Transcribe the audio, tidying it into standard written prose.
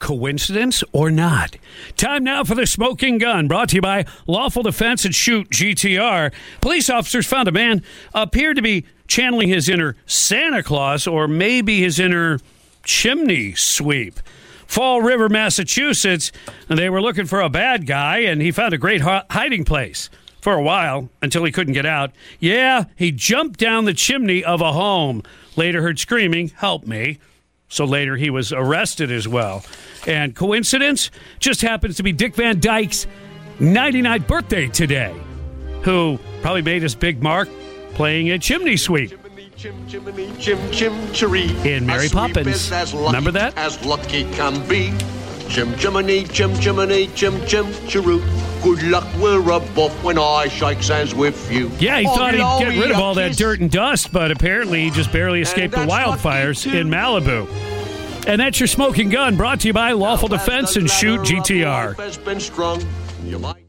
Coincidence or not? Time now for the smoking gun, brought to you by Lawful Defense and Shoot GTR. Police officers found a man appeared to be channeling his inner Santa Claus or maybe his inner chimney sweep. Fall River, Massachusetts, and they were looking for a bad guy, and he found a great hiding place for a while until he couldn't get out. Yeah, he jumped down the chimney of a home. Later heard screaming, "Help me." So later he was arrested as well. And coincidence? Just happens to be Dick Van Dyke's 99th birthday today, who probably made his big mark playing a chimney sweep in Mary Poppins. Remember that? As lucky can be. Chim chimney, chim chimney, chim chim chiroo. Good luck, we're above when I shake hands with you. Yeah, he thought he'd get rid of all that dirt and dust, but apparently he just barely escaped the wildfires in Malibu. And that's your smoking gun, brought to you by Lawful Defense and Shoot GTR.